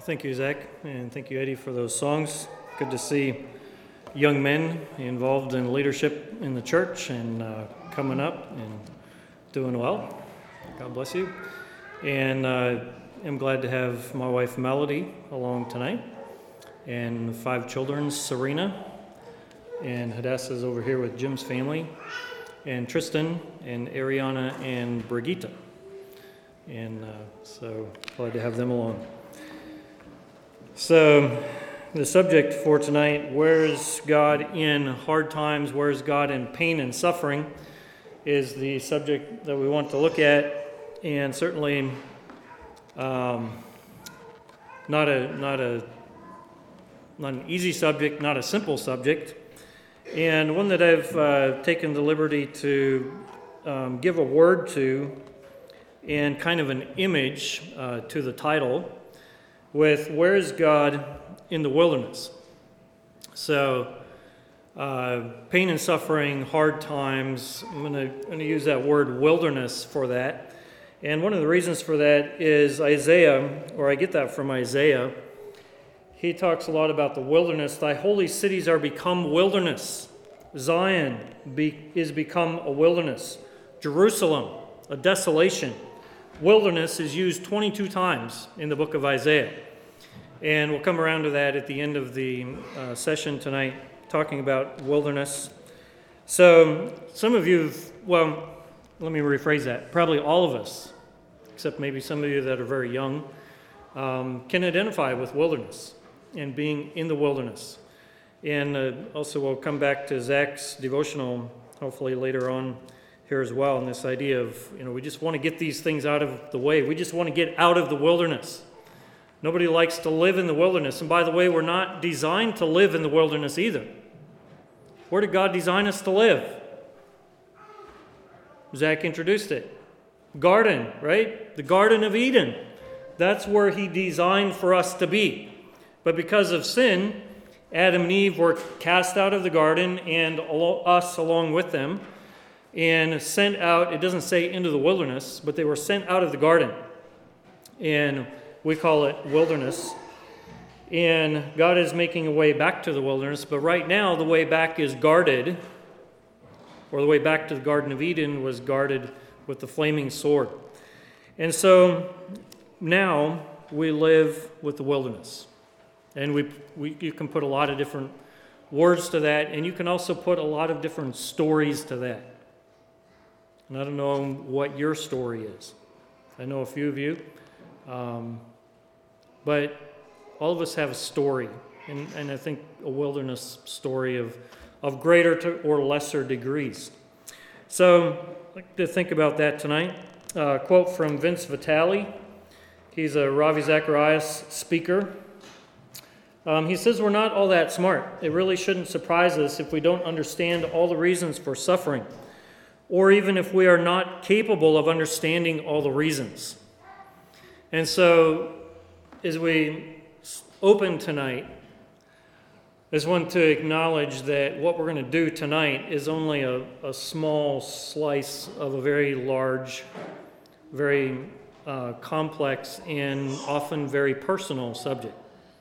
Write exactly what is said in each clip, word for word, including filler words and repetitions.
thank you, Zach, and thank you, Eddie, for those songs. Good to see young men involved in leadership in the church and uh, coming up and doing well. God bless you. And uh, I'm glad to have my wife, Melody, along tonight, and five children, Serena, and Hadassah's over here with Jim's family, and Tristan, and Ariana, and Brigitte. And uh, so glad to have them along. So the subject for tonight, where's God in hard times, where's God in pain and suffering, is the subject that we want to look at, and certainly um, not a not a not an easy subject, not a simple subject, and one that I've uh, taken the liberty to um, give a word to, and kind of an image uh, to the title, with where's God in the wilderness. So, uh, pain and suffering, hard times, I'm going to use that word wilderness for that. And one of the reasons for that is Isaiah, or I get that from Isaiah. He talks a lot about the wilderness. Thy holy cities are become wilderness. Zion be, is become a wilderness. Jerusalem, a desolation. Wilderness is used twenty-two times in the book of Isaiah. And we'll come around to that at the end of the uh, session tonight, talking about wilderness. So some of you, well, let me rephrase that. Probably all of us, except maybe some of you that are very young, um, can identify with wilderness and being in the wilderness. And uh, also we'll come back to Zach's devotional, hopefully later on here as well, and this idea of, you know, we just want to get these things out of the way. We just want to get out of the wilderness. Nobody likes to live in the wilderness. And by the way, we're not designed to live in the wilderness either. Where did God design us to live? Zach introduced it. Garden, right? The Garden of Eden. That's where he designed for us to be. But because of sin, Adam and Eve were cast out of the garden, and us along with them, and sent out, it doesn't say into the wilderness, but they were sent out of the garden. And we call it wilderness. And God is making a way back to the wilderness, but right now the way back is guarded, or the way back to the Garden of Eden was guarded with the flaming sword. And so now we live with the wilderness. And we, we you can put a lot of different words to that, and you can also put a lot of different stories to that. And I don't know what your story is. I know a few of you. Um, but all of us have a story. And, and I think a wilderness story of, of greater to, or lesser degrees. So I'd like to think about that tonight. Uh, a quote from Vince Vitale. He's a Ravi Zacharias speaker. Um, he says, we're not all that smart. It really shouldn't surprise us if we don't understand all the reasons for suffering, or even if we are not capable of understanding all the reasons. And so, as we open tonight, I just want to acknowledge that what we're going to do tonight is only a, a small slice of a very large, very uh, complex, and often very personal subject.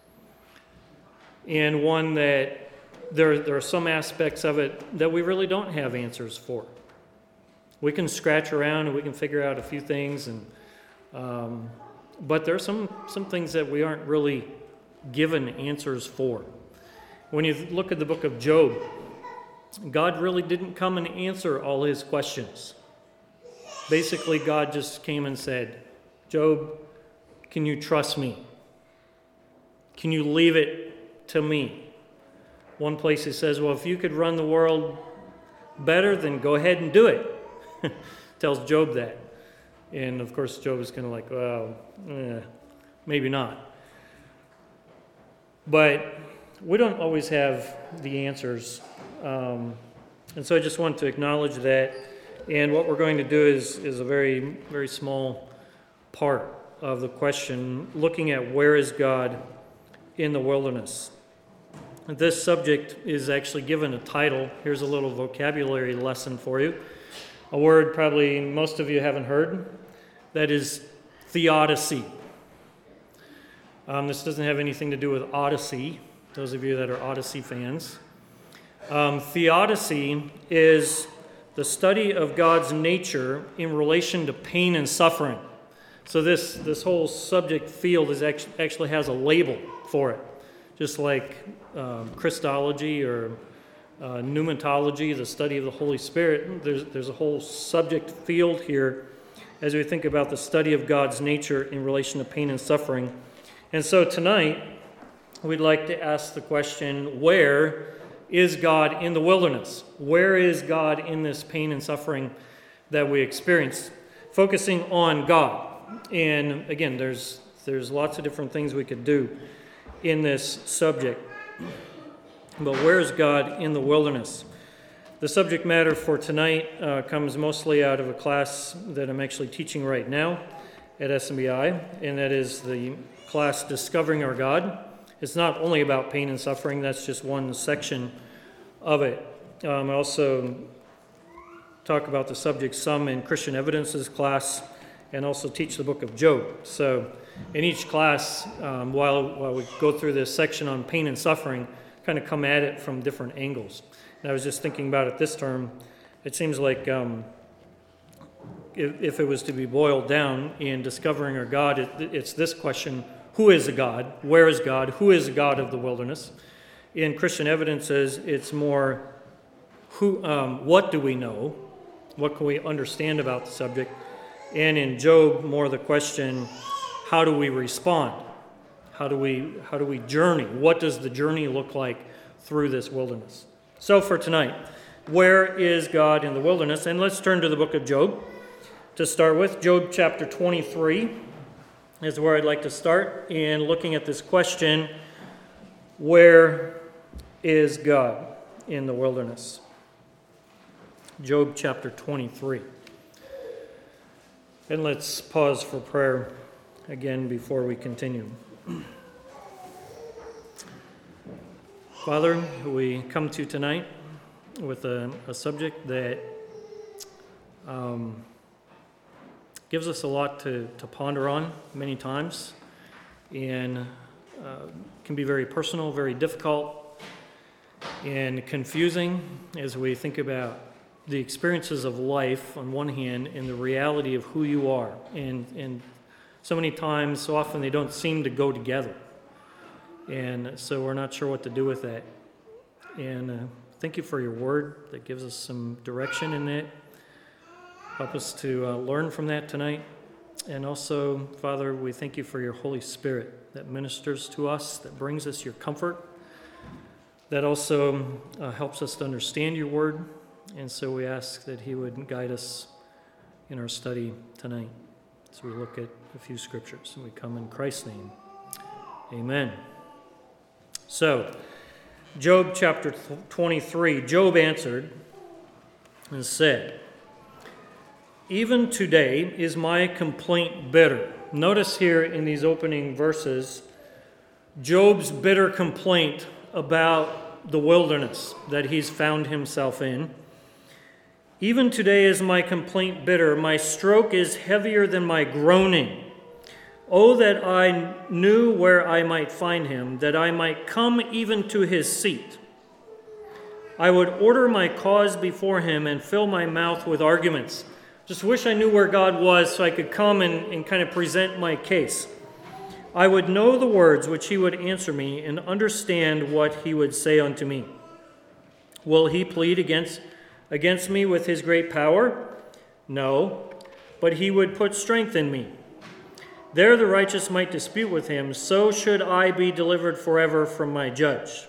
And one that there, there are some aspects of it that we really don't have answers for. We can scratch around and we can figure out a few things, and um, but there are some, some things that we aren't really given answers for. When you look at the book of Job, God really didn't come and answer all his questions. Basically, God just came and said, Job, can you trust me? Can you leave it to me? One place he says, well, if you could run the world better, then go ahead and do it. Tells Job that. And of course, Job is kind of like, well, eh, maybe not. But we don't always have the answers. Um, and so I just want to acknowledge that. And what we're going to do is, is a very, very small part of the question, looking at where is God in the wilderness. This subject is actually given a title. Here's a little vocabulary lesson for you. A word probably most of you haven't heard. That is theodicy. Um, this doesn't have anything to do with Odyssey, those of you that are Odyssey fans. Um, theodicy is the study of God's nature in relation to pain and suffering. So this, this whole subject field is actually, actually has a label for it, just like um, Christology or uh, pneumatology, the study of the Holy Spirit. There's, there's a whole subject field here as we think about the study of God's nature in relation to pain and suffering. And so tonight, we'd like to ask the question, where is God in the wilderness? Where is God in this pain and suffering that we experience? Focusing on God. And again, there's there's lots of different things we could do in this subject. But where is God in the wilderness? The subject matter for tonight uh, comes mostly out of a class that I'm actually teaching right now at S M B I, and that is the class Discovering Our God. It's not only about pain and suffering, that's just one section of it. Um, I also talk about the subject some in Christian Evidences class, and also teach the book of Job. So in each class, um, while, while we go through this section on pain and suffering, kind of come at it from different angles. And I was just thinking about it this term. It seems like um, if, if it was to be boiled down in Discovering Our God, it, it's this question: who is a God? Where is God? Who is the God of the wilderness? In Christian Evidences, it's more, who, um, what do we know? What can we understand about the subject? And in Job, more the question, how do we respond? How do we how do we journey? What does the journey look like through this wilderness? So for tonight, where is God in the wilderness? And let's turn to the book of Job to start with. Job chapter twenty-three is where I'd like to start in looking at this question, where is God in the wilderness? Job chapter twenty-three. And let's pause for prayer again before we continue. Father, we come to you tonight with a, a subject that um, gives us a lot to, to ponder on many times, and uh, can be very personal, very difficult, and confusing as we think about the experiences of life on one hand and the reality of who you are. And, and so many times, so often they don't seem to go together. And so we're not sure what to do with that. And uh, thank you for your word that gives us some direction in that. Help us to uh, learn from that tonight. And also, Father, we thank you for your Holy Spirit that ministers to us, that brings us your comfort, that also uh, helps us to understand your word. And so we ask that he would guide us in our study tonight as we look at a few scriptures. And we come in Christ's name. Amen. So, Job chapter twenty-three, Job answered and said, "Even today is my complaint bitter." Notice here in these opening verses, Job's bitter complaint about the wilderness that he's found himself in. "Even today is my complaint bitter. My stroke is heavier than my groaning. Oh, that I knew where I might find him, that I might come even to his seat. I would order my cause before him and fill my mouth with arguments." Just wish I knew where God was so I could come and, and kind of present my case. "I would know the words which he would answer me and understand what he would say unto me. Will he plead against Against me with his great power? No, but he would put strength in me. There the righteous might dispute with him, so should I be delivered forever from my judge."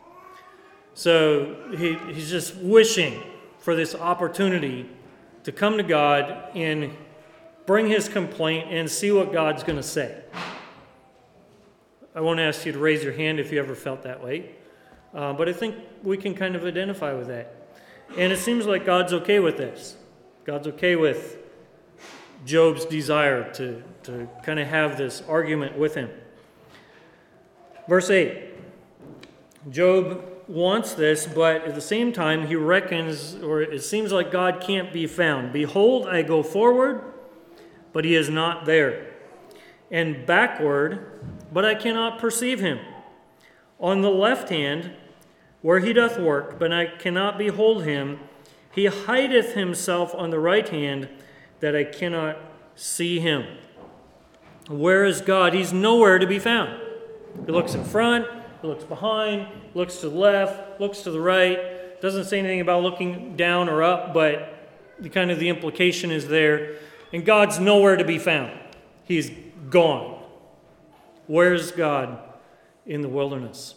So he, he's just wishing for this opportunity to come to God and bring his complaint and see what God's going to say. I won't ask you to raise your hand if you ever felt that way, uh, but I think we can kind of identify with that. And it seems like God's okay with this. God's okay with Job's desire to, to kind of have this argument with him. Verse eight. Job wants this, but at the same time he reckons, or it seems like God can't be found. "Behold, I go forward, but he is not there. And backward, but I cannot perceive him. On the left hand, where he doth work, but I cannot behold him. He hideth himself on the right hand, that I cannot see him. Where is God? He's nowhere to be found. He looks in front, he looks behind, looks to the left, looks to the right. Doesn't say anything about looking down or up, but the kind of the implication is there. And God's nowhere to be found. He's gone. Where's God in the wilderness?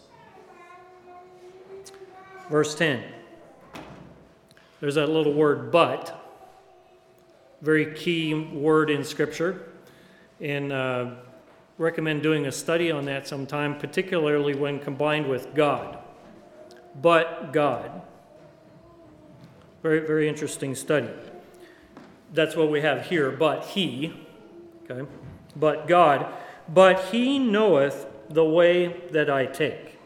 Verse ten. There's that little word, but. Very key word in Scripture. And uh, recommend doing a study on that sometime, particularly when combined with God. But God. Very, very interesting study. That's what we have here. But he, okay, but God, but he knoweth the way that I take.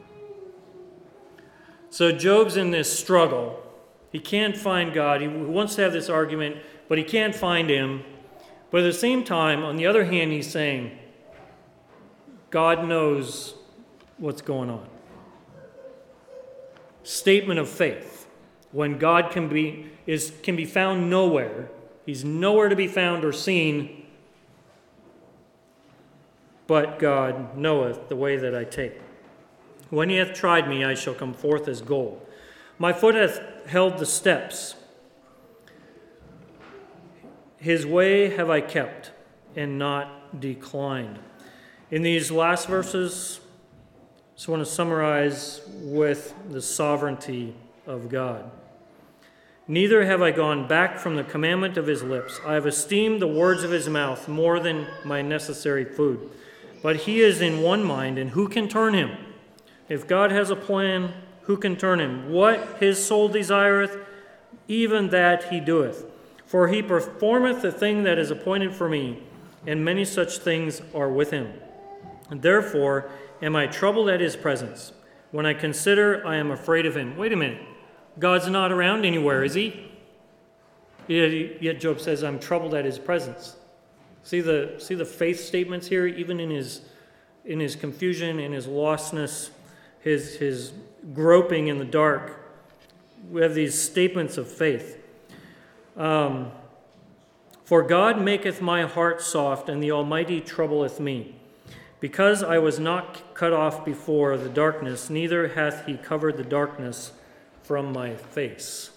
So Job's in this struggle. He can't find God. He wants to have this argument, but he can't find him. But at the same time, on the other hand, he's saying, God knows what's going on. Statement of faith. When God can be is can be found nowhere, he's nowhere to be found or seen, but God knoweth the way that I take. When he hath tried me, I shall come forth as gold. My foot hath held the steps. His way have I kept, and not declined. In these last verses, I just want to summarize with the sovereignty of God. Neither have I gone back from the commandment of his lips. I have esteemed the words of his mouth more than my necessary food. But he is in one mind, and who can turn him? If God has a plan, who can turn him? What his soul desireth, even that he doeth. For he performeth the thing that is appointed for me, and many such things are with him. And therefore am I troubled at his presence. When I consider, I am afraid of him. Wait a minute. God's not around anywhere, is he? Yet Job says, I'm troubled at his presence. See the see the faith statements here, even in his in his confusion, in his lostness, his his groping in the dark. We have these statements of faith. Um, For God maketh my heart soft, and the Almighty troubleth me. Because I was not cut off before the darkness, neither hath he covered the darkness from my face.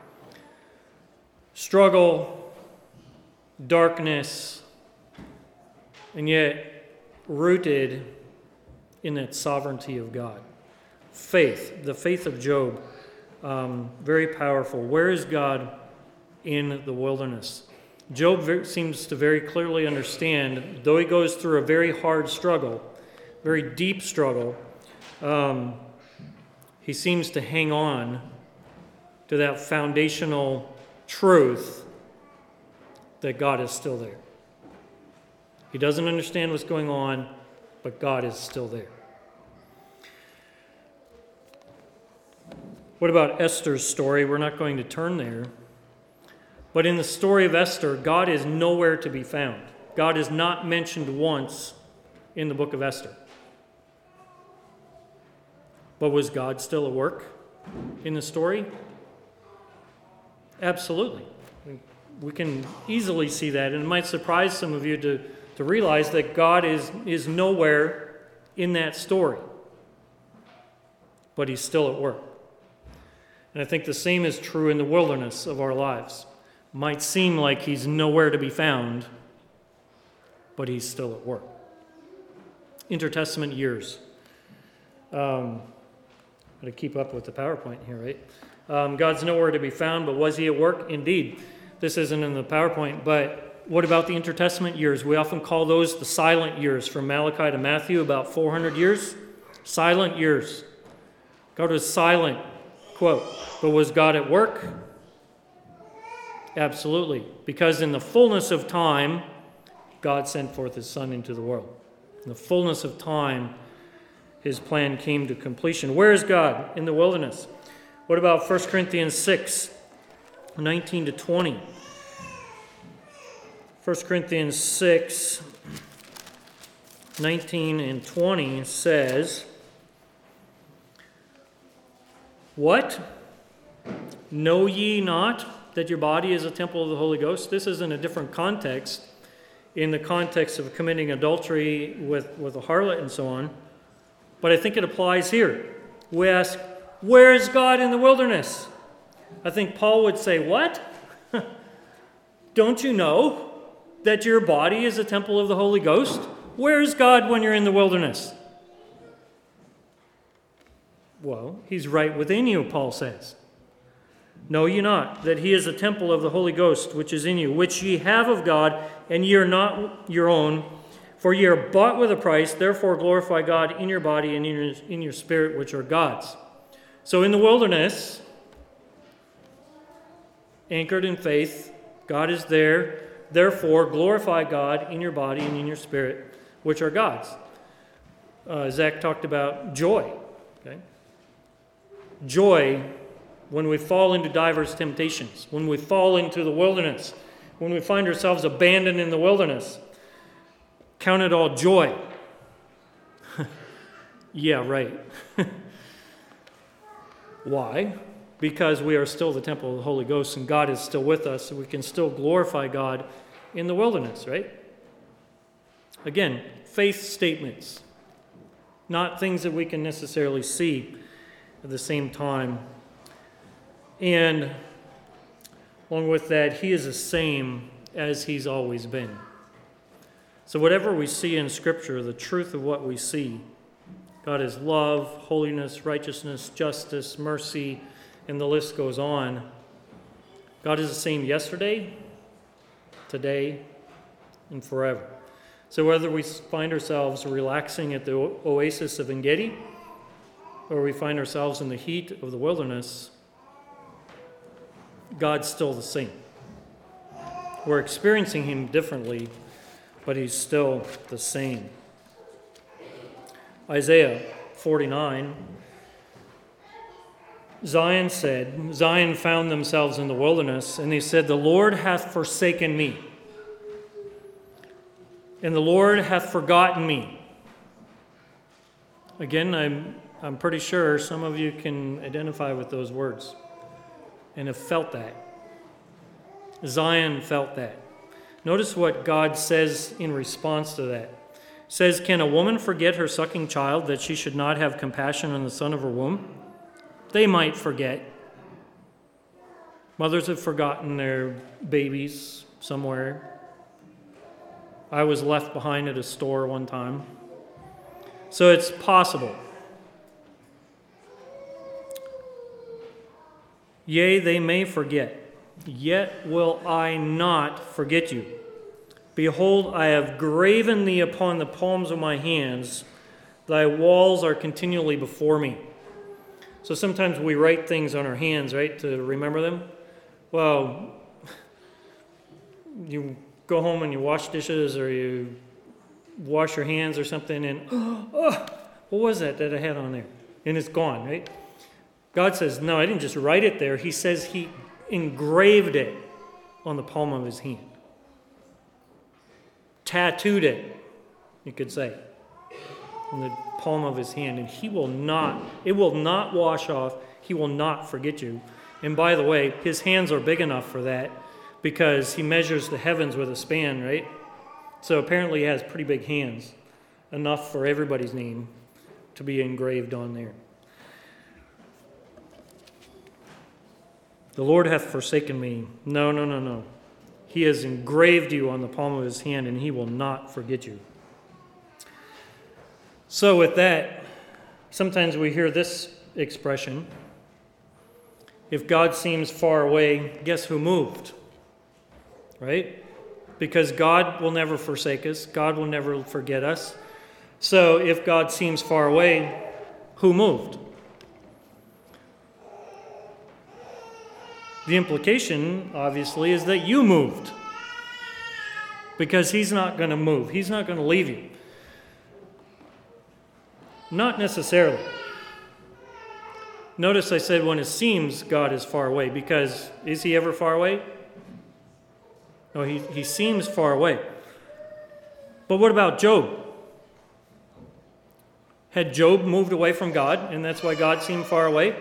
Struggle, darkness, and yet rooted in that sovereignty of God. Faith, the faith of Job, um, very powerful. Where is God in the wilderness? Job seems to very clearly understand, though he goes through a very hard struggle, very deep struggle, um, he seems to hang on to that foundational truth that God is still there. He doesn't understand what's going on, but God is still there. What about Esther's story? We're not going to turn there. But in the story of Esther, God is nowhere to be found. God is not mentioned once in the book of Esther. But was God still at work in the story? Absolutely. We can easily see that, and it might surprise some of you to, to realize that God is, is nowhere in that story. But he's still at work. And I think the same is true in the wilderness of our lives. Might seem like he's nowhere to be found, but he's still at work. Intertestament years. Um, got to keep up with the PowerPoint here, right? Um, God's nowhere to be found, but was he at work? Indeed. This isn't in the PowerPoint, but what about the intertestament years? We often call those the silent years, from Malachi to Matthew, about four hundred years. Silent years. God was silent, quote. But was God at work? Absolutely. Because in the fullness of time, God sent forth his Son into the world. In the fullness of time, his plan came to completion. Where is God? In the wilderness. What about First Corinthians six, nineteen to twenty? First Corinthians six, nineteen and twenty says, "What? Know ye not that your body is a temple of the Holy Ghost?" This is in a different context, in the context of committing adultery with, with a harlot and so on. But I think it applies here. We ask, where is God in the wilderness? I think Paul would say, what? Don't you know that your body is a temple of the Holy Ghost? Where is God when you're in the wilderness? Well, he's right within you, Paul says. Know ye not that he is a temple of the Holy Ghost, which is in you, which ye have of God, and ye are not your own, for ye are bought with a price. Therefore glorify God in your body and in your, in your spirit, which are God's. So in the wilderness, anchored in faith, God is there. Therefore glorify God in your body and in your spirit, which are God's. Uh, Zach talked about joy. Okay? Joy when we fall into diverse temptations, when we fall into the wilderness, when we find ourselves abandoned in the wilderness. Count it all joy. Yeah, right. Why? Because we are still the temple of the Holy Ghost and God is still with us, so we can still glorify God in the wilderness, right? Again, faith statements, not things that we can necessarily see at the same time. And along with that, he is the same as he's always been. So whatever we see in Scripture, the truth of what we see, God is love, holiness, righteousness, justice, mercy, and the list goes on. God is the same yesterday, today, and forever. So whether we find ourselves relaxing at the oasis of Engedi, or we find ourselves in the heat of the wilderness, God's still the same. We're experiencing him differently, but he's still the same. Isaiah forty-nine, Zion said, Zion found themselves in the wilderness, and they said, the Lord hath forsaken me, and the Lord hath forgotten me. Again, I'm, I'm pretty sure some of you can identify with those words and have felt that. Zion felt that. Notice what God says in response to that. It says, can a woman forget her sucking child, that she should not have compassion on the son of her womb? They might forget. Mothers have forgotten their babies somewhere. I was left behind at a store one time. So it's possible. Yea, they may forget, yet will I not forget you. Behold, I have graven thee upon the palms of my hands. Thy walls are continually before me. So sometimes we write things on our hands, right, to remember them. Well, you go home and you wash dishes or you wash your hands or something and, oh, what was that that I had on there? And it's gone, right? God says, no, I didn't just write it there. He says he engraved it on the palm of his hand. Tattooed it, you could say, on the palm of his hand. And he will not, it will not wash off. He will not forget you. And by the way, his hands are big enough for that because he measures the heavens with a span, right? So apparently he has pretty big hands, enough for everybody's name to be engraved on there. The Lord hath forsaken me. No, no, no, no. He has engraved you on the palm of his hand, and he will not forget you. So with that, sometimes we hear this expression. If God seems far away, guess who moved? Right? Because God will never forsake us. God will never forget us. So if God seems far away, who moved? The implication, obviously, is that you moved. Because he's not going to move. He's not going to leave you. Not necessarily. Notice I said when it seems God is far away, because is he ever far away? No, he, he seems far away. But what about Job? Had Job moved away from God, and that's why God seemed far away?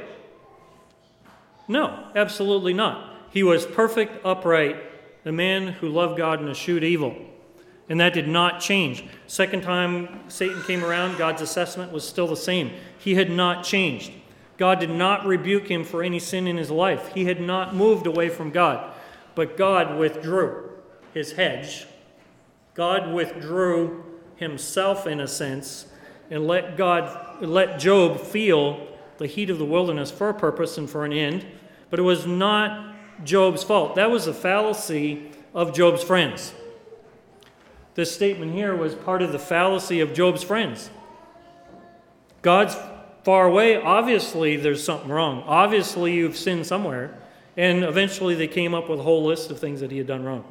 No, absolutely not. He was perfect, upright, the man who loved God and eschewed evil. And that did not change. Second time Satan came around, God's assessment was still the same. He had not changed. God did not rebuke him for any sin in his life. He had not moved away from God. But God withdrew his hedge. God withdrew himself, in a sense, and let God, let Job feel the heat of the wilderness for a purpose and for an end. But it was not Job's fault. That was a fallacy of Job's friends. This statement here was part of the fallacy of Job's friends. God's far away. Obviously, there's something wrong. Obviously, you've sinned somewhere. And eventually, they came up with a whole list of things that he had done wrong.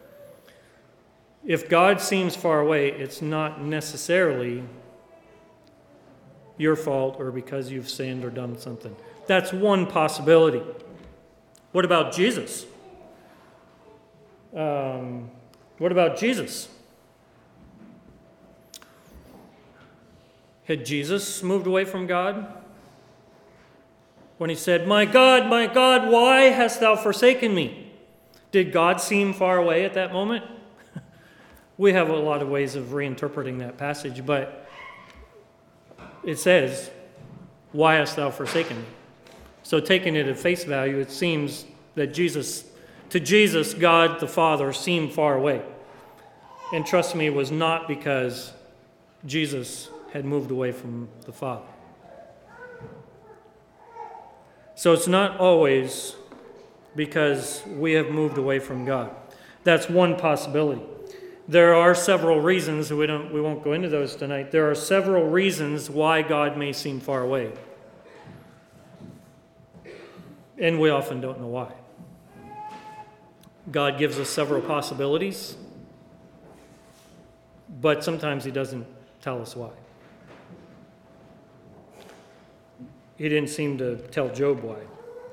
If God seems far away, it's not necessarily your fault or because you've sinned or done something. That's one possibility. What about Jesus? Um, what about Jesus? Had Jesus moved away from God? When he said, "My God, my God, why hast thou forsaken me?" Did God seem far away at that moment? We have a lot of ways of reinterpreting that passage, but it says, "Why hast thou forsaken me?" So taking it at face value, it seems that Jesus, to Jesus, God the Father seemed far away. And trust me, it was not because Jesus had moved away from the Father. So it's not always because we have moved away from God. That's one possibility. There are several reasons, we don't we won't go into those tonight. There are several reasons why God may seem far away. And we often don't know why. God gives us several possibilities, but sometimes he doesn't tell us why. He didn't seem to tell Job why.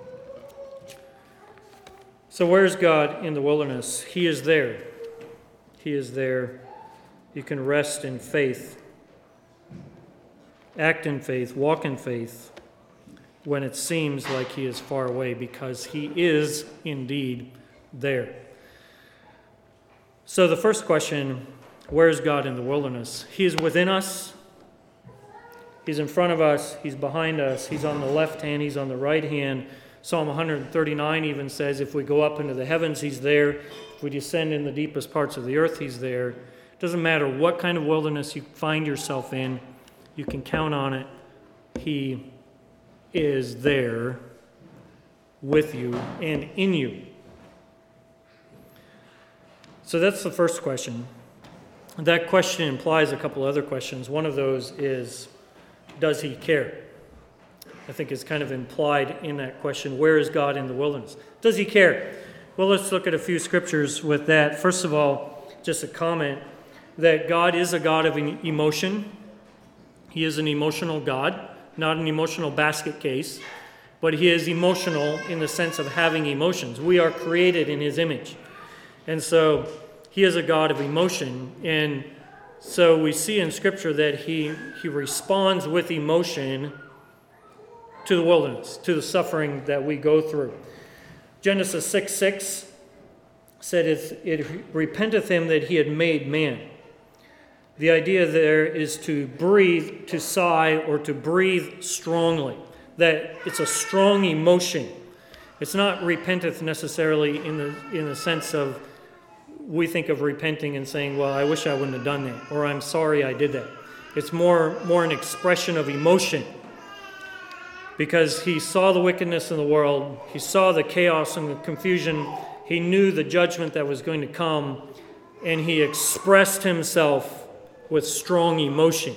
So where's God in the wilderness? He is there. He is there. You can rest in faith, act in faith, walk in faith when it seems like he is far away, because he is indeed there. So the first question, where is God in the wilderness? He is within us. He's in front of us. He's behind us. He's on the left hand. He's on the right hand. Psalm one thirty-nine even says, if we go up into the heavens, he's there. If we descend in the deepest parts of the earth, he's there. It doesn't matter what kind of wilderness you find yourself in, you can count on it. He is there with you and in you. So that's the first question. That question implies a couple other questions. One of those is, does he care? I think it's kind of implied in that question, where is God in the wilderness? Does he care? Well, let's look at a few scriptures with that. First of all, just a comment that God is a God of emotion. He is an emotional God, not an emotional basket case, but he is emotional in the sense of having emotions. We are created in his image. And so he is a God of emotion. And so we see in Scripture that he, he responds with emotion to the wilderness, to the suffering that we go through. Genesis six six said, it, it repenteth him that he had made man. The idea there is to breathe, to sigh, or to breathe strongly. That it's a strong emotion. It's not repenteth necessarily in the in the sense of we think of repenting and saying, well, I wish I wouldn't have done that, or I'm sorry I did that. It's more, more an expression of emotion. Because he saw the wickedness in the world, he saw the chaos and the confusion, he knew the judgment that was going to come, and he expressed himself with strong emotion.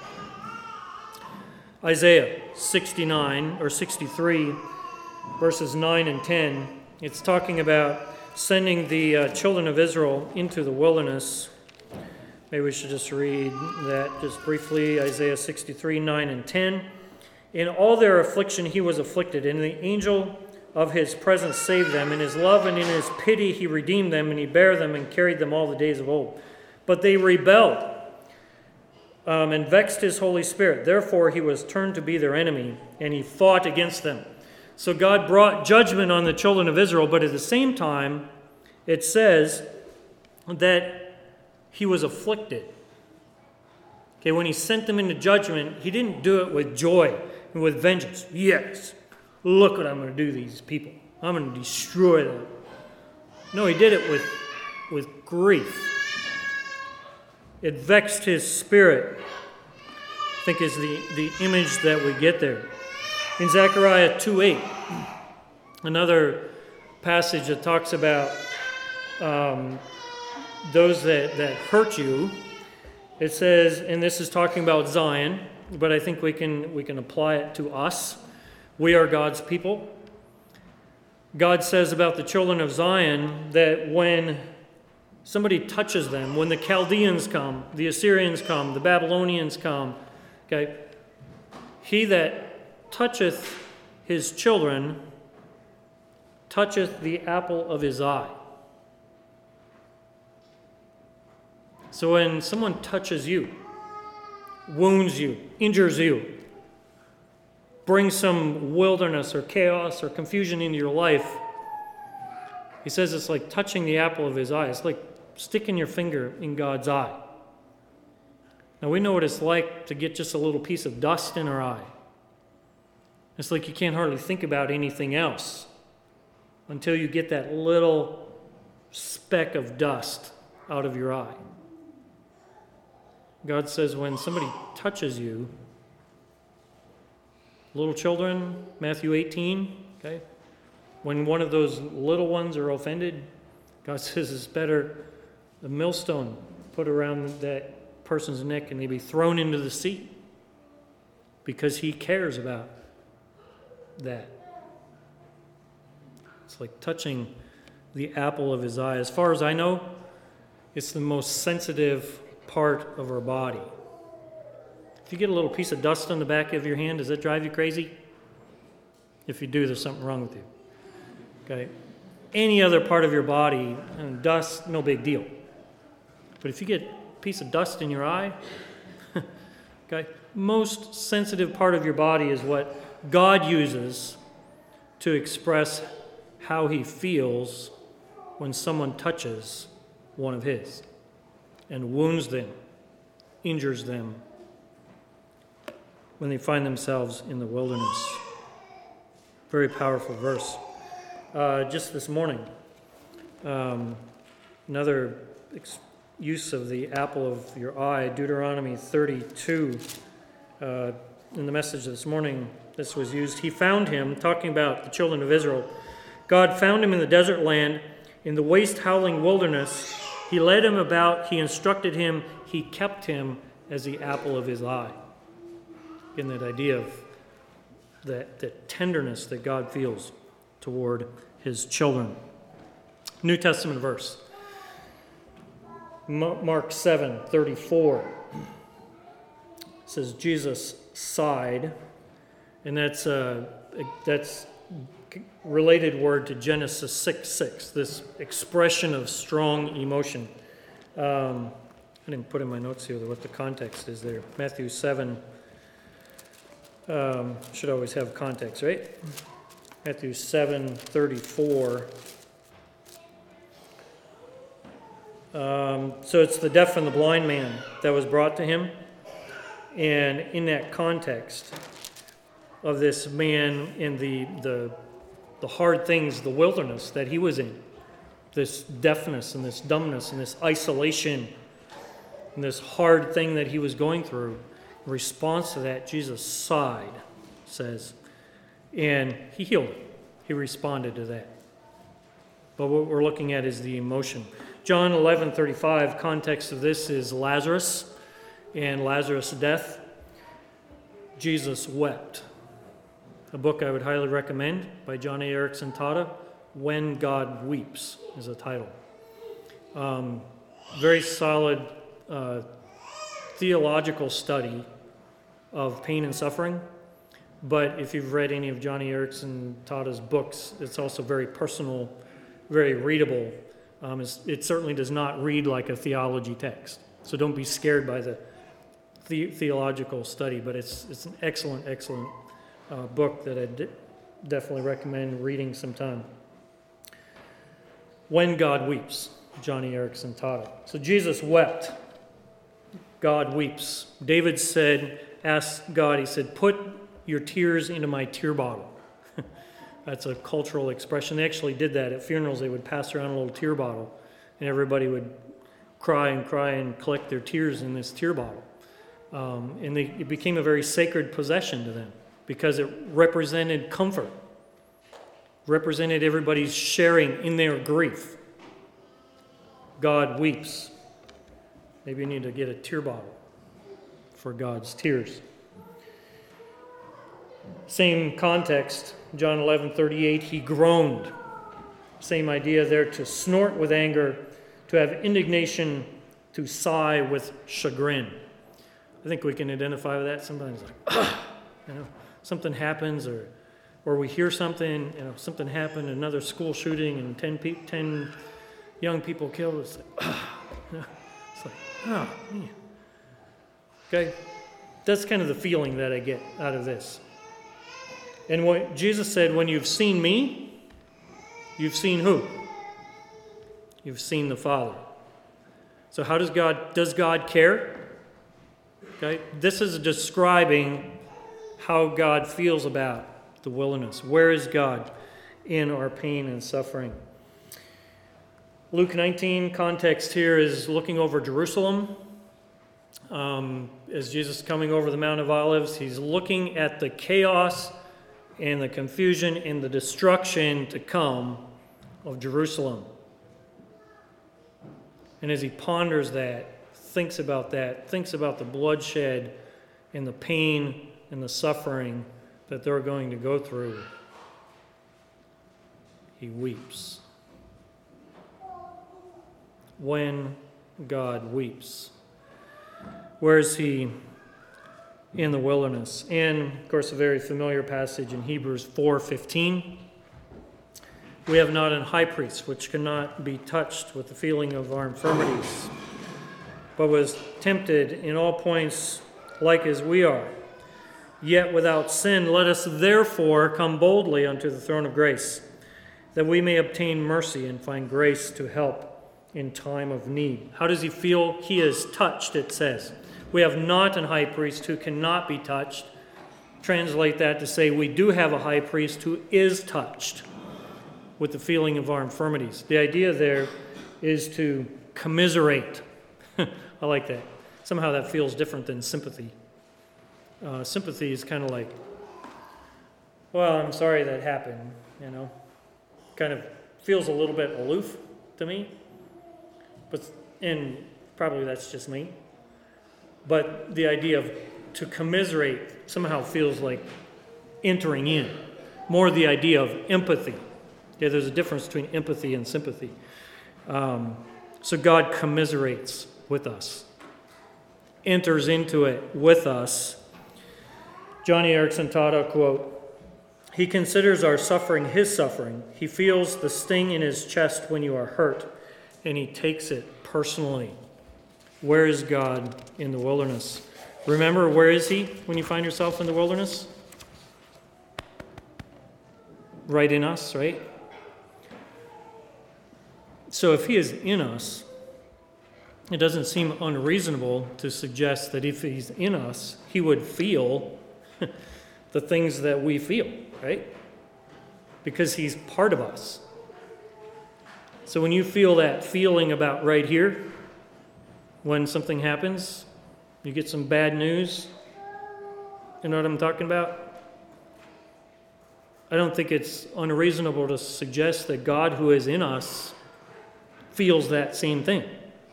Isaiah sixty-nine or sixty-three, verses nine and ten, it's talking about sending the uh, children of Israel into the wilderness. Maybe we should just read that just briefly. Isaiah sixty-three, nine and ten. In all their affliction he was afflicted, and the angel of his presence saved them. In his love and in his pity he redeemed them, and he bare them and carried them all the days of old. But they rebelled um, and vexed his Holy Spirit. Therefore he was turned to be their enemy, and he fought against them. So God brought judgment on the children of Israel, but at the same time, it says that he was afflicted. Okay, when he sent them into judgment, he didn't do it with joy and with vengeance. Yes, look what I'm going to do to these people. I'm going to destroy them. No, he did it with, with grief. It vexed his spirit, I think is the, the image that we get there. In Zechariah two eight, another passage that talks about um, those that, that hurt you, it says, and this is talking about Zion, but I think we can we can apply it to us. We are God's people. God says about the children of Zion that when somebody touches them, when the Chaldeans come, the Assyrians come, the Babylonians come, okay, he that toucheth his children toucheth the apple of his eye. So when someone touches you, wounds you, injures you, brings some wilderness or chaos or confusion into your life, he says it's like touching the apple of his eye. It's like sticking your finger in God's eye. Now we know what it's like to get just a little piece of dust in our eye. It's like you can't hardly think about anything else until you get that little speck of dust out of your eye. God says when somebody touches you, little children, Matthew eighteen, okay, when one of those little ones are offended, God says it's better the millstone put around that person's neck and they be thrown into the sea because he cares about that. It's like touching the apple of his eye. As far as I know, it's the most sensitive part of our body. If you get a little piece of dust on the back of your hand, does that drive you crazy? If you do, there's something wrong with you. Okay? Any other part of your body, and dust, no big deal. But if you get a piece of dust in your eye, okay, most sensitive part of your body is what God uses to express how he feels when someone touches one of his and wounds them, injures them when they find themselves in the wilderness. Very powerful verse. Uh, just this morning, um, another ex- use of the apple of your eye, Deuteronomy thirty-two. Uh, in the message this morning, this was used. He found him, talking about the children of Israel. God found him in the desert land, in the waste howling wilderness. He led him about, he instructed him, he kept him as the apple of his eye. Again, that idea of that, that tenderness that God feels toward his children. New Testament verse. Mark seven thirty-four. It says Jesus sighed, and that's a, that's related word to Genesis six six, this expression of strong emotion. Um, I didn't put in my notes here what the context is there. Matthew seven um, should always have context, right? Matthew seven thirty-four. Um, so it's the deaf and the blind man that was brought to him. And in that context of this man in the, the, the hard things, the wilderness that he was in, this deafness and this dumbness and this isolation and this hard thing that he was going through, in response to that, Jesus sighed, says, and he healed him. He responded to that. But what we're looking at is the emotion. John eleven thirty-five, context of this is Lazarus and Lazarus' death. Jesus wept. A book I would highly recommend by John A. Erickson Tada, When God Weeps is a title. Um, very solid uh, theological study of pain and suffering. But if you've read any of Johnny Erickson Tada's books, it's also very personal, very readable. Um, it certainly does not read like a theology text. So don't be scared by the the- theological study, but it's it's an excellent, excellent uh, book that I d- definitely recommend reading sometime. When God Weeps, Johnny Erickson taught it. So Jesus wept. God weeps. David said, asked God, he said, put your tears into my tear bottle. That's a cultural expression. They actually did that at funerals. They would pass around a little tear bottle, and everybody would cry and cry and collect their tears in this tear bottle. Um, and they, it became a very sacred possession to them because it represented comfort, represented everybody's sharing in their grief. God weeps. Maybe you need to get a tear bottle for God's tears. Same context, John eleven thirty-eight, he groaned. Same idea there, to snort with anger, to have indignation, to sigh with chagrin. I think we can identify with that sometimes, like, ah, you know, something happens, or or we hear something, you know, something happened, another school shooting, and ten, pe- ten young people killed. It's like, ah, you know, it's like, oh, man. Okay, that's kind of the feeling that I get out of this. And what Jesus said, when you've seen me, you've seen who? You've seen the Father. So how does God, does God care? Okay, this is describing how God feels about the wilderness. Where is God in our pain and suffering? Luke nineteen, context here is looking over Jerusalem. Um, as Jesus is coming over the Mount of Olives, he's looking at the chaos and the confusion and the destruction to come of Jerusalem. And as he ponders that, thinks about that, thinks about the bloodshed and the pain and the suffering that they're going to go through, he weeps. When God weeps. Where is he in the wilderness? And, of course, a very familiar passage in Hebrews four fifteen. We have not an high priest which cannot be touched with the feeling of our infirmities, but was tempted in all points like as we are, yet without sin. Let us therefore come boldly unto the throne of grace, that we may obtain mercy and find grace to help in time of need. How does he feel? He is touched, it says. We have not an high priest who cannot be touched. Translate that to say we do have a high priest who is touched with the feeling of our infirmities. The idea there is to commiserate. I like that. Somehow that feels different than sympathy. Uh, sympathy is kind of like, well, I'm sorry that happened, you know. Kind of feels a little bit aloof to me. But, and probably that's just me. But the idea of to commiserate somehow feels like entering in. More the idea of empathy. Yeah, there's a difference between empathy and sympathy. Um, so God commiserates with us. Enters into it with us. Johnny Erickson taught a quote, he considers our suffering his suffering. He feels the sting in his chest when you are hurt, and he takes it personally. Where is God in the wilderness? Remember, where is he when you find yourself in the wilderness? Right in us, right? So if he is in us, it doesn't seem unreasonable to suggest that if he's in us, he would feel the things that we feel, right? Because he's part of us. So when you feel that feeling about right here, when something happens, you get some bad news, you know what I'm talking about? I don't think it's unreasonable to suggest that God who is in us feels that same thing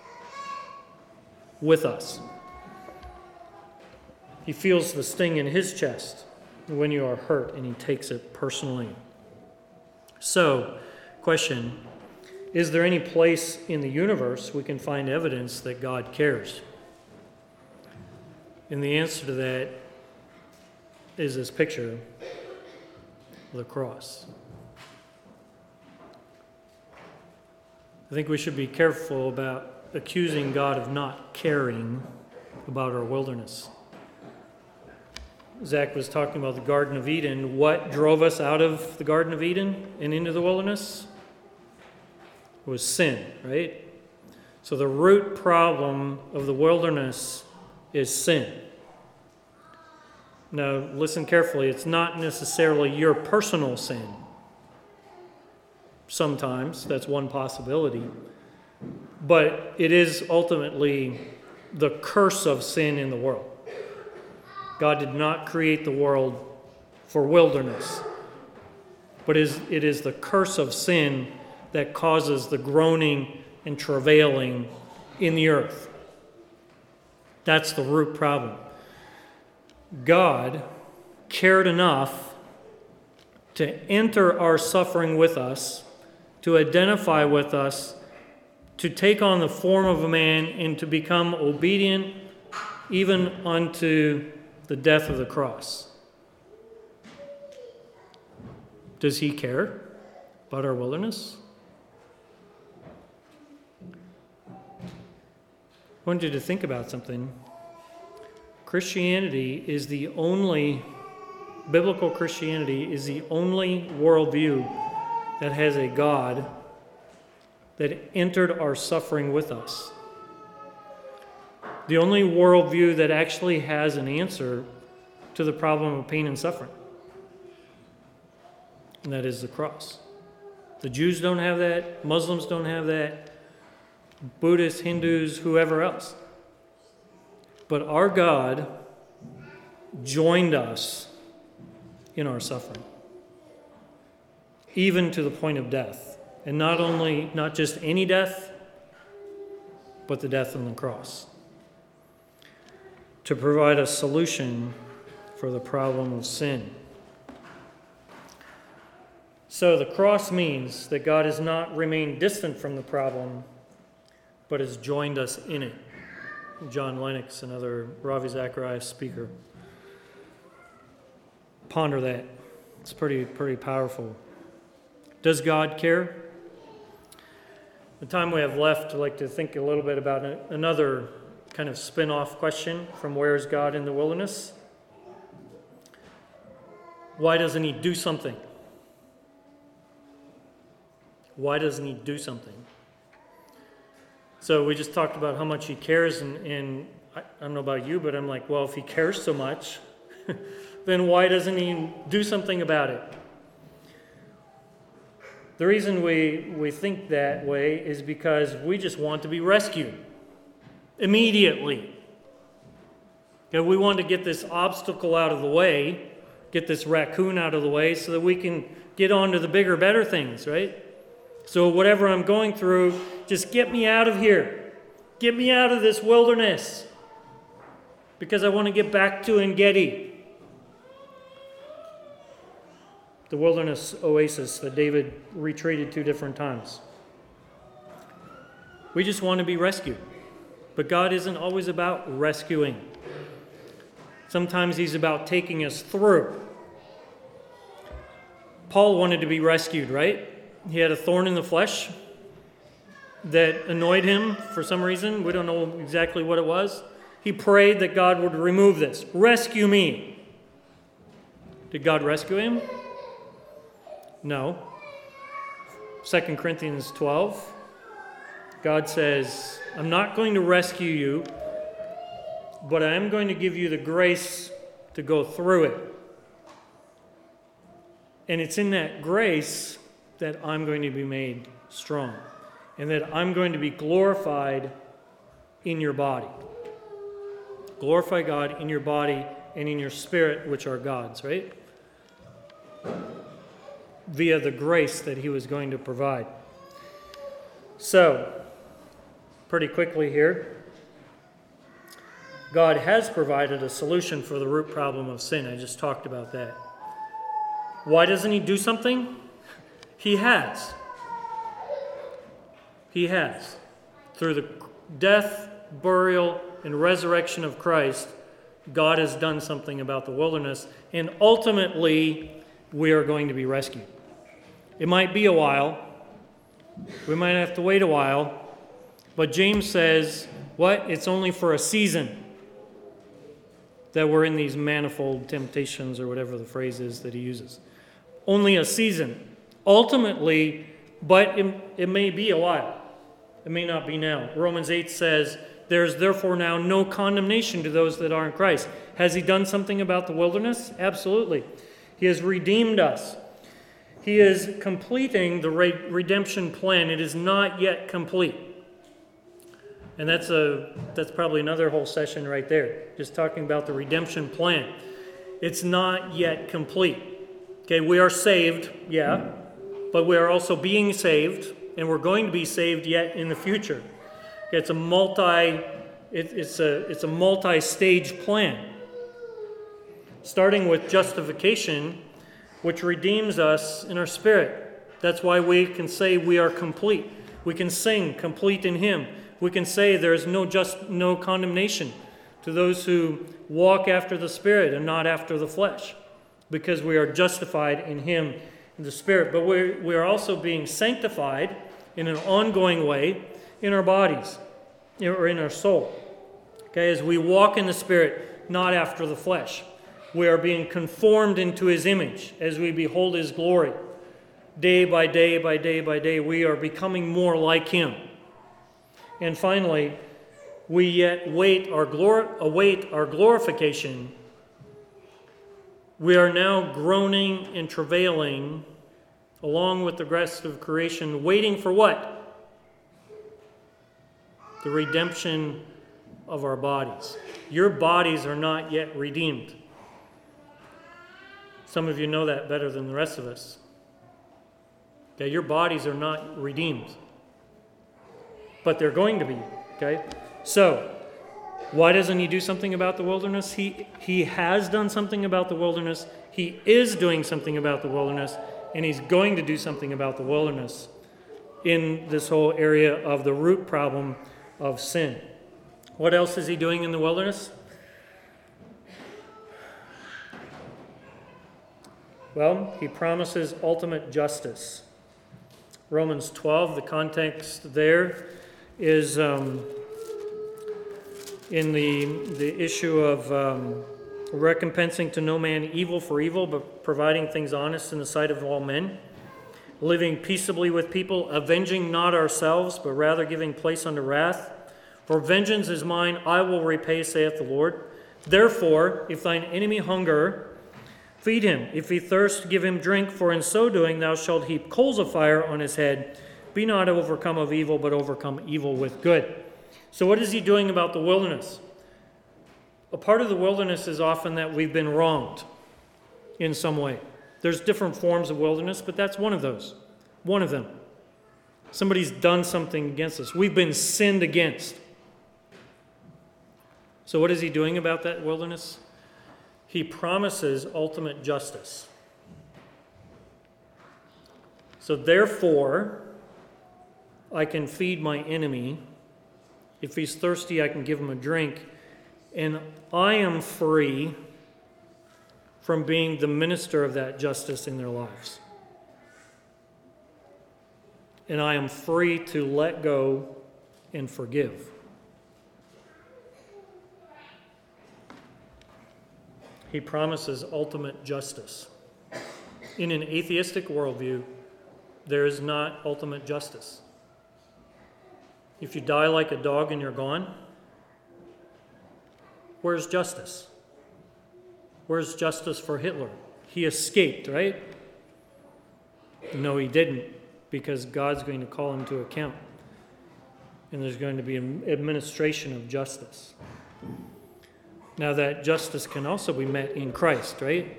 with us. He feels the sting in his chest when you are hurt, and he takes it personally. So, question, is there any place in the universe we can find evidence that God cares? And the answer to that is this picture of the cross. I think we should be careful about accusing God of not caring about our wilderness. Zach was talking about the Garden of Eden. What drove us out of the Garden of Eden and into the wilderness? It was sin, right? So the root problem of the wilderness is sin. Now, listen carefully. It's not necessarily your personal sin. Sometimes, that's one possibility. But it is ultimately the curse of sin in the world. God did not create the world for wilderness, but it is the curse of sin that causes the groaning and travailing in the earth. That's the root problem. God cared enough to enter our suffering with us, to identify with us, to take on the form of a man and to become obedient even unto the death of the cross. Does he care about our wilderness? I want you to think about something. Christianity is the only, biblical Christianity is the only worldview that has a God that entered our suffering with us. The only worldview that actually has an answer to the problem of pain and suffering. And that is the cross. The Jews don't have that. Muslims don't have that. Buddhists, Hindus, whoever else. But our God joined us in our suffering, even to the point of death. And not only, not just any death, but the death on the cross, to provide a solution for the problem of sin. So the cross means that God has not remained distant from the problem, but has joined us in it. John Lennox, another Ravi Zacharias speaker. Ponder that. It's pretty, pretty powerful. Does God care? The time we have left, I'd like to think a little bit about another kind of spin-off question from where is God in the wilderness? Why doesn't he do something? Why doesn't he do something? So we just talked about how much he cares, and, and I, I don't know about you, but I'm like, well, if he cares so much, then why doesn't he do something about it? The reason we, we think that way is because we just want to be rescued immediately. Okay, we want to get this obstacle out of the way, get this raccoon out of the way so that we can get on to the bigger, better things, right? So whatever I'm going through, just get me out of here. Get me out of this wilderness. Because I want to get back to En-Gedi. The wilderness oasis that David retreated to different times. We just want to be rescued. But God isn't always about rescuing. Sometimes he's about taking us through. Paul wanted to be rescued, right? He had a thorn in the flesh that annoyed him for some reason. We don't know exactly what it was. He prayed that God would remove this. Rescue me. Did God rescue him? No. Second Corinthians twelve. God says, I'm not going to rescue you, but I am going to give you the grace to go through it. And it's in that grace that I'm going to be made strong, and that I'm going to be glorified in your body. Glorify God in your body and in your spirit, which are God's, right? Via the grace that he was going to provide. So, pretty quickly here, God has provided a solution for the root problem of sin. I just talked about that. Why doesn't he do something? He has. He has. Through the death, burial, and resurrection of Christ, God has done something about the wilderness, and ultimately, we are going to be rescued. It might be a while. We might have to wait a while. But James says, what? It's only for a season. that we're in these manifold temptations, or whatever the phrase is that he uses. Only a season. Ultimately, but it, it may be a while. It may not be now. Romans eight says, there is therefore now no condemnation to those that are in Christ. Has he done something about the wilderness? Absolutely. He has redeemed us. He is completing the re- redemption plan. It is not yet complete. And that's a that's probably another whole session right there, just talking about the redemption plan. It's not yet complete. Okay, we are saved, yeah, but we are also being saved, and we're going to be saved yet in the future. Okay, it's a multi it, it's a it's a multi-stage plan. Starting with justification, which redeems us in our spirit. That's why we can say we are complete. We can sing complete in him. We can say there is no just no condemnation to those who walk after the Spirit and not after the flesh, because we are justified in him in the Spirit. But we we are also being sanctified in an ongoing way in our bodies or in our soul. Okay, as we walk in the Spirit, not after the flesh. We are being conformed into his image as we behold his glory. Day by day by day by day, we are becoming more like him. And finally, we yet wait our glor- await our glorification. We are now groaning and travailing along with the rest of creation, waiting for what? The redemption of our bodies. Your bodies are not yet redeemed. Some of you know that better than the rest of us. Okay, your bodies are not redeemed. But they're going to be, okay? So, why doesn't he do something about the wilderness? He, he has done something about the wilderness. He is doing something about the wilderness. And he's going to do something about the wilderness in this whole area of the root problem of sin. What else is he doing in the wilderness? Well, he promises ultimate justice. Romans twelve, the context there is um, in the the issue of um, recompensing to no man evil for evil, but providing things honest in the sight of all men, living peaceably with people, avenging not ourselves, but rather giving place unto wrath. For vengeance is mine, I will repay, saith the Lord. Therefore, if thine enemy hunger, feed him. If he thirst, give him drink, for in so doing thou shalt heap coals of fire on his head. Be not overcome of evil, but overcome evil with good. So what is he doing about the wilderness? A part of the wilderness is often that we've been wronged in some way. There's different forms of wilderness, but that's one of those. One of them. Somebody's done something against us. We've been sinned against. So what is he doing about that wilderness? He promises ultimate justice. So therefore, I can feed my enemy. If he's thirsty, I can give him a drink. And I am free from being the minister of that justice in their lives. And I am free to let go and forgive. He promises ultimate justice. In an atheistic worldview, there is not ultimate justice. If you die like a dog and you're gone, where's justice? Where's justice for Hitler? He escaped, right? No, he didn't, because God's going to call him to account. And there's going to be an administration of justice. Now, that justice can also be met in Christ, right?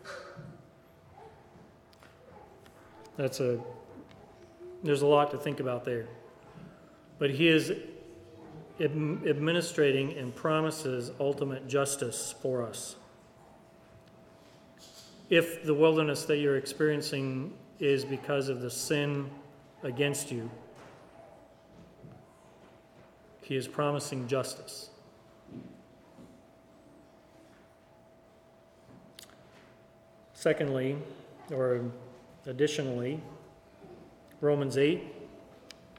That's a, there's a lot to think about there. But he is administrating and promises ultimate justice for us. If the wilderness that you're experiencing is because of the sin against you, he is promising justice. Secondly, or additionally, Romans eight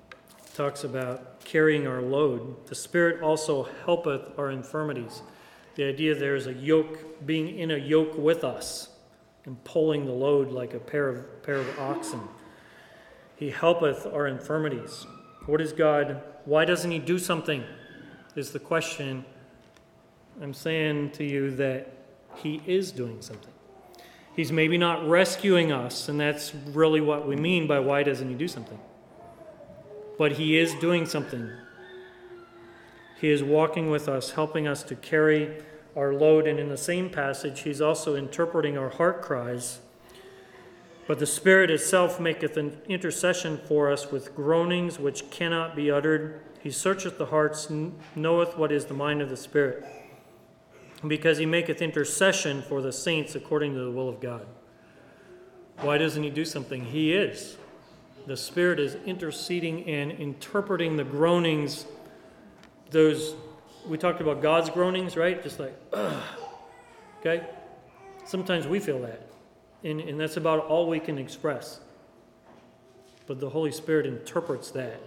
talks about carrying our load. The Spirit also helpeth our infirmities. The idea there is a yoke, being in a yoke with us and pulling the load like a pair of pair of oxen. He helpeth our infirmities. What is God? Why doesn't he do something? Is the question. I'm saying to you that he is doing something. He's maybe not rescuing us, and that's really what we mean by why doesn't he do something. But he is doing something. He is walking with us, helping us to carry our load. And in the same passage, he's also interpreting our heart cries. But the Spirit itself maketh an intercession for us with groanings which cannot be uttered. He searcheth the hearts, knoweth what is the mind of the Spirit, because he maketh intercession for the saints according to the will of God. Why doesn't he do something? He is. The Spirit is interceding and interpreting the groanings. Those, we talked about God's groanings, right? Just like, ugh. Okay? Sometimes we feel that. And, and that's about all we can express. But the Holy Spirit interprets that.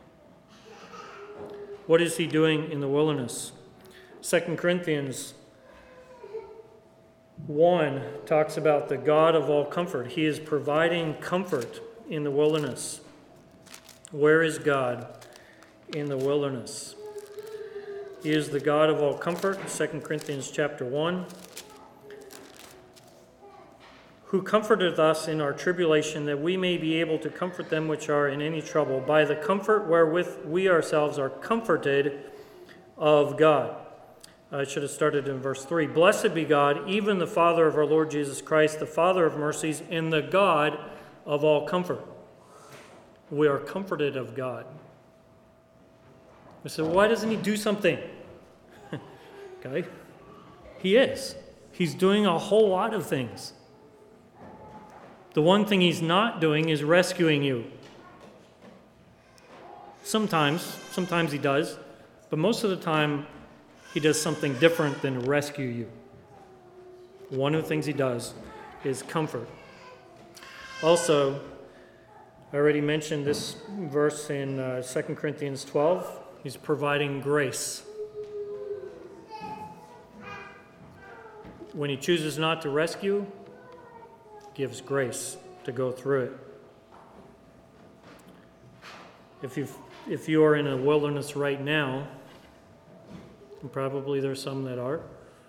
What is he doing in the wilderness? Second Corinthians one talks about the God of all comfort. He is providing comfort in the wilderness. Where is God in the wilderness? He is the God of all comfort, Second Corinthians chapter one, who comforteth us in our tribulation, that we may be able to comfort them which are in any trouble, by the comfort wherewith we ourselves are comforted of God. I should have started in verse three. Blessed be God, even the Father of our Lord Jesus Christ, the Father of mercies, and the God of all comfort. We are comforted of God. I said, why doesn't he do something? Okay. He is. He's doing a whole lot of things. The one thing he's not doing is rescuing you. Sometimes, sometimes he does, but most of the time he does something different than rescue you. One of the things he does is comfort. Also, I already mentioned this verse in uh, Second Corinthians twelve. He's providing grace. When he chooses not to rescue, gives grace to go through it. If you if you are in a wilderness right now, and probably there's some that are,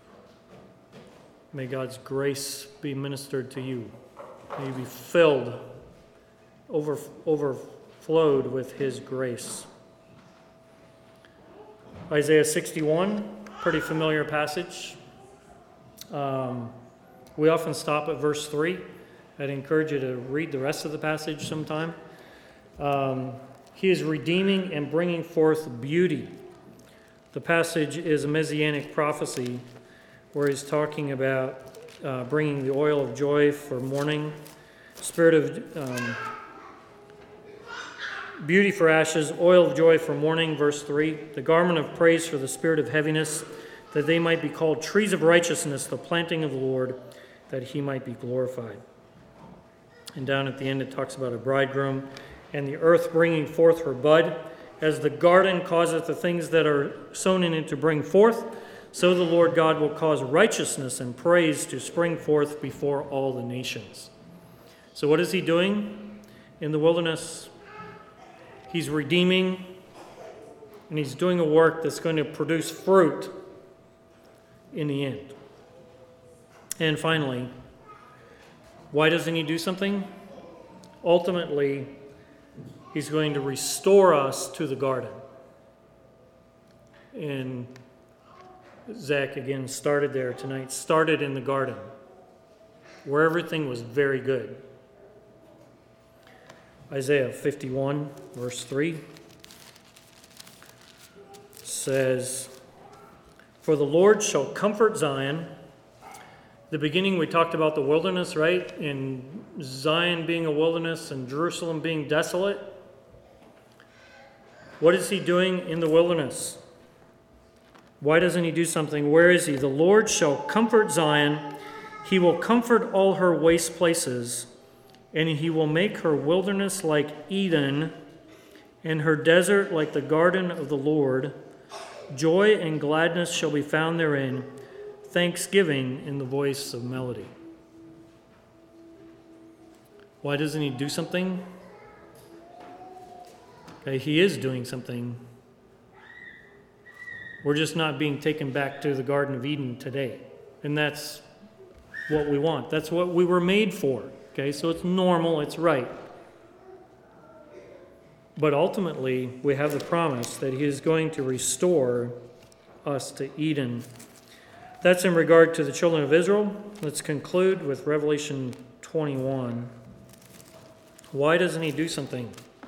may God's grace be ministered to you. May you be filled, over, overflowed with his grace. Isaiah sixty-one, pretty familiar passage. Um, we often stop at verse three. I'd encourage you to read the rest of the passage sometime. Um, he is redeeming and bringing forth beauty. The passage is a messianic prophecy where he's talking about uh, bringing the oil of joy for mourning, spirit of um, beauty for ashes, oil of joy for mourning, verse three, the garment of praise for the spirit of heaviness, that they might be called trees of righteousness, the planting of the Lord, that he might be glorified. And down at the end it talks about a bridegroom and the earth bringing forth her bud. As the garden causeth the things that are sown in it to bring forth, so the Lord God will cause righteousness and praise to spring forth before all the nations. So what is he doing in the wilderness? He's redeeming, and he's doing a work that's going to produce fruit in the end. And finally, why doesn't he do something? Ultimately, he's going to restore us to the garden. And Zach, again, started there tonight, started in the garden, where everything was very good. Isaiah fifty-one, verse three says, for the Lord shall comfort Zion. The beginning we talked about the wilderness, right? And Zion being a wilderness and Jerusalem being desolate. What is he doing in the wilderness? Why doesn't he do something? Where is he? The Lord shall comfort Zion. He will comfort all her waste places, and he will make her wilderness like Eden, and her desert like the garden of the Lord. Joy and gladness shall be found therein, thanksgiving in the voice of melody. Why doesn't he do something? Okay, he is doing something. We're just not being taken back to the Garden of Eden today. And that's what we want. That's what we were made for. Okay, so it's normal, it's right. But ultimately, we have the promise that he is going to restore us to Eden. That's in regard to the children of Israel. Let's conclude with Revelation twenty-one. Why doesn't he do something?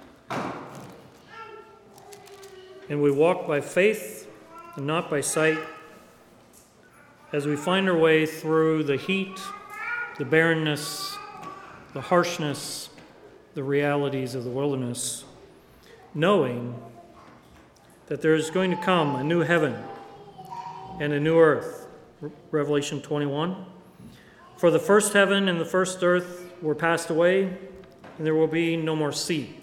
And we walk by faith and not by sight. As we find our way through the heat, the barrenness, the harshness, the realities of the wilderness, knowing that there is going to come a new heaven and a new earth. Revelation twenty-one. For the first heaven and the first earth were passed away, and there will be no more sea.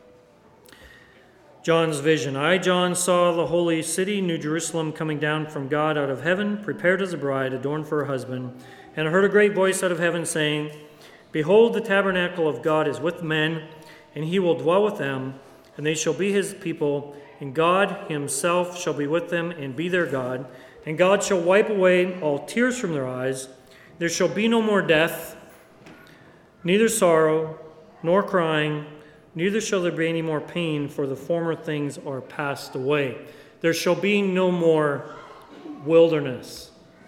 John's vision. I, John, saw the holy city, New Jerusalem, coming down from God out of heaven, prepared as a bride, adorned for her husband. And I heard a great voice out of heaven saying, Behold, the tabernacle of God is with men, and he will dwell with them, and they shall be his people, and God himself shall be with them and be their God. And God shall wipe away all tears from their eyes. There shall be no more death, neither sorrow, nor crying, neither shall there be any more pain, for the former things are passed away. There shall be no more wilderness,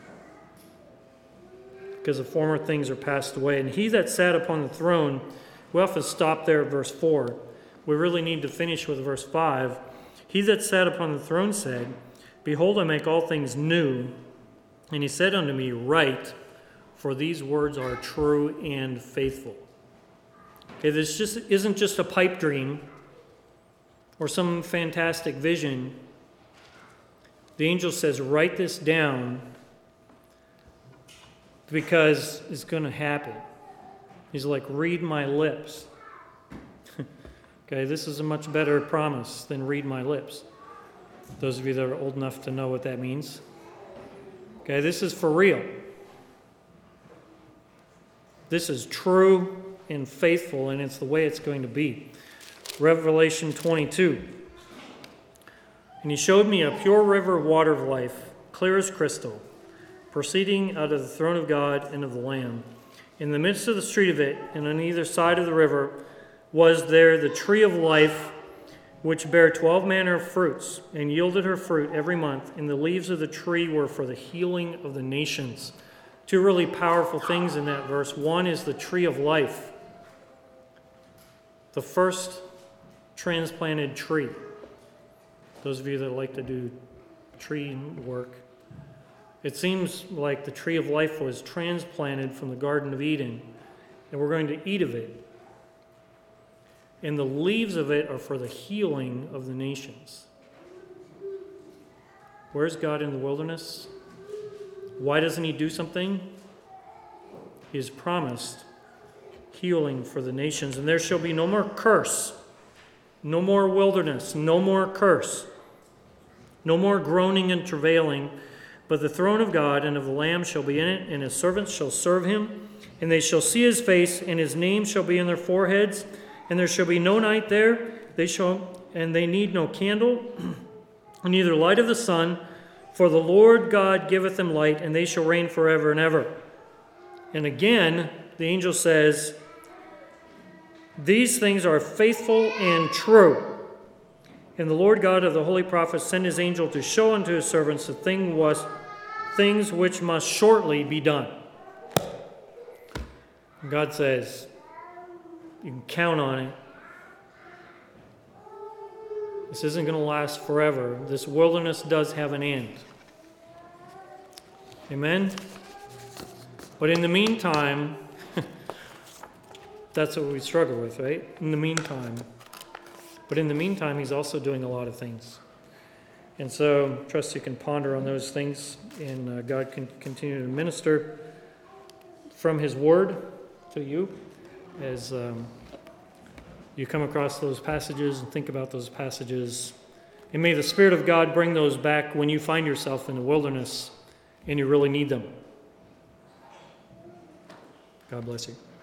because the former things are passed away. And he that sat upon the throne, we often stop there at verse four. We really need to finish with verse five. He that sat upon the throne said, Behold, I make all things new. And he said unto me, Write, for these words are true and faithful. Okay, this just isn't just a pipe dream or some fantastic vision. The angel says, Write this down, because it's going to happen. He's like, read my lips. Okay, this is a much better promise than read my lips. Those of you that are old enough to know what that means. Okay, this is for real. This is true and faithful, and it's the way it's going to be. Revelation twenty-two. And he showed me a pure river of water of life, clear as crystal, proceeding out of the throne of God and of the Lamb. In the midst of the street of it, and on either side of the river, was there the tree of life, which bare twelve manner of fruits, and yielded her fruit every month. And the leaves of the tree were for the healing of the nations. Two really powerful things in that verse. One is the tree of life, the first transplanted tree. Those of you that like to do tree work, it seems like the tree of life was transplanted from the Garden of Eden, and we're going to eat of it. And the leaves of it are for the healing of the nations. Where's God in the wilderness? Why doesn't he do something? He has promised healing for the nations. And there shall be no more curse, no more wilderness, no more curse, no more groaning and travailing. But the throne of God and of the Lamb shall be in it, and his servants shall serve him. And they shall see his face, and his name shall be in their foreheads. And there shall be no night there. They shall, and they need no candle, neither light of the sun. For the Lord God giveth them light, and they shall reign forever and ever. And again, the angel says, These things are faithful and true. And the Lord God of the holy prophets sent his angel to show unto his servants the thing was, things which must shortly be done. God says, you can count on it. This isn't going to last forever. This wilderness does have an end. Amen? But in the meantime, that's what we struggle with, right? In the meantime. But in the meantime, he's also doing a lot of things. And so, I trust you can ponder on those things, and uh, God can continue to minister from his word to you as um, you come across those passages and think about those passages. And may the Spirit of God bring those back when you find yourself in the wilderness and you really need them. God bless you.